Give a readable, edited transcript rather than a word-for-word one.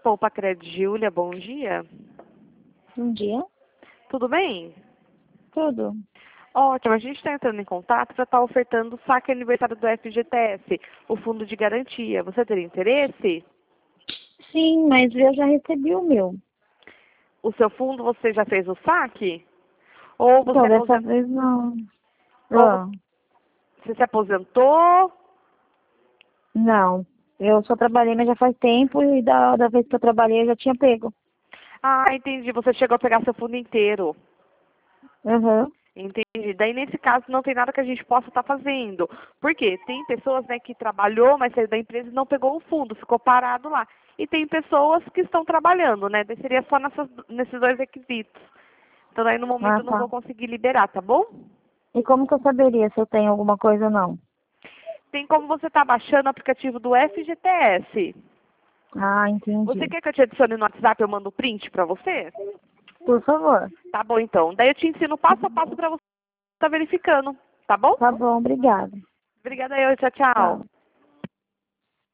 Poupa Crédito, Júlia, bom dia. Bom dia. Tudo bem? Tudo. Ótimo, a gente está entrando em contato para estar ofertando o saque aniversário do FGTS, o Fundo de Garantia. Você teria interesse? Sim, mas eu já recebi o meu. O seu fundo, você já fez o saque? Ou você, Então, dessa vez não. Ah, você se aposentou? não. Eu só trabalhei, mas já faz tempo e da vez que eu trabalhei eu já tinha pego. Ah, entendi. Você chegou a pegar seu fundo inteiro. Uhum. Entendi. Daí, nesse caso, não tem nada que a gente possa estar fazendo. Por quê? Tem pessoas, né, que trabalhou, mas saiu da empresa e não pegou o fundo, ficou parado lá. E tem pessoas que estão trabalhando, né? Daí seria só nesses dois requisitos. Então, daí, no momento, Ah, eu não tá. vou conseguir liberar, tá bom? E como que eu saberia se eu tenho alguma coisa ou não? Tem como você estar baixando o aplicativo do FGTS. Ah, Você entendi. quer que eu te adicione no WhatsApp e eu mando o print para você? Por favor. Tá bom, então. Daí eu te ensino passo a passo para você estar verificando, tá bom? Tá bom, obrigada. Obrigada, eu. Tchau, Tchau. tchau.